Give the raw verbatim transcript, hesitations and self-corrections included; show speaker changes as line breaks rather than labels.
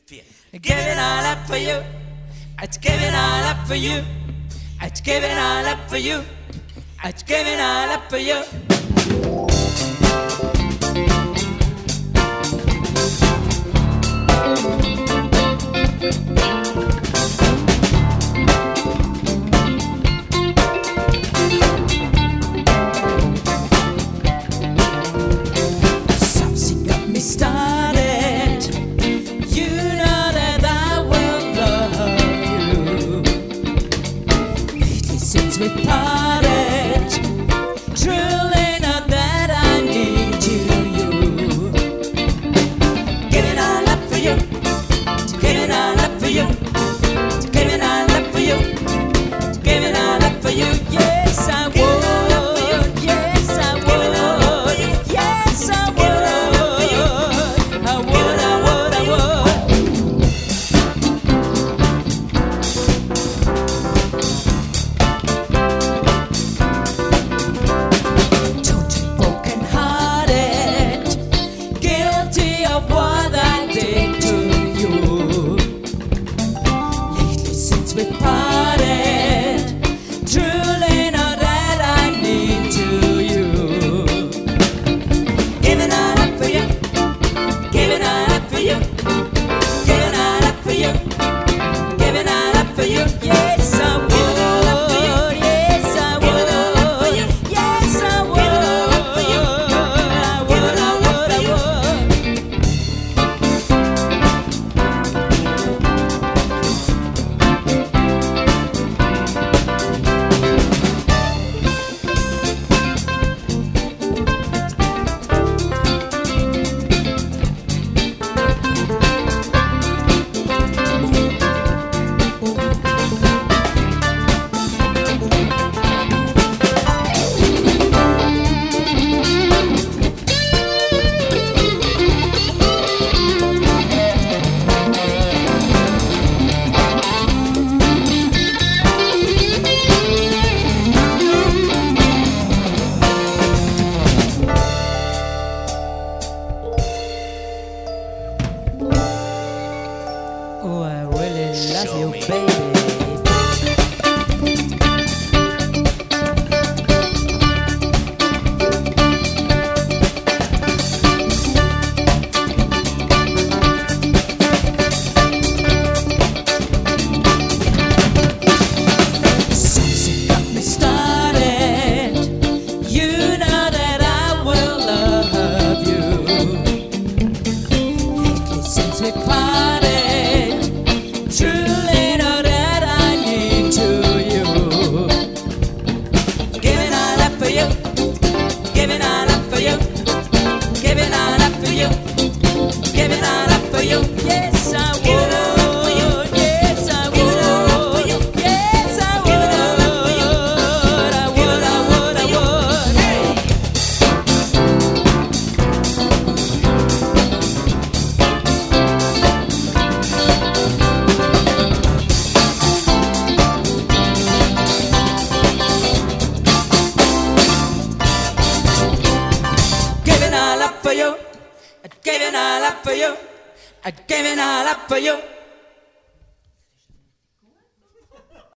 Giving all up for you. It's giving all up for you. It's giving all up for you. It's giving all up for you. Something got me started. You know that I will love you. Lately since we parted, truly know that I need you. Giving all up for you. Giving all up for you. Giving all up for you. Giving all up for you. Yes, I would. Yes, I would. Yes, I would. I would, I would, I would. Totally broken hearted, guilty of what I did to you. Lately since we parted, truly know that I need you. Giving all up for you. Giving all up for you. Giving all up for you. Giving all up for you. Yes, I would. Yes, I would. Yes, I would. I would, I would, I would. Oh, I really love you, baby. Something got me started. You know that I will love you. Lately since we parted, truly know that I need you. Giving all up for you. Giving all up for you. Giving all up for you. Giving all up for you. Yes, I would. Yes, I would. Yes, I would. I would, I would, I would. Giving all up for you. Giving all up for you. Giving all up for you.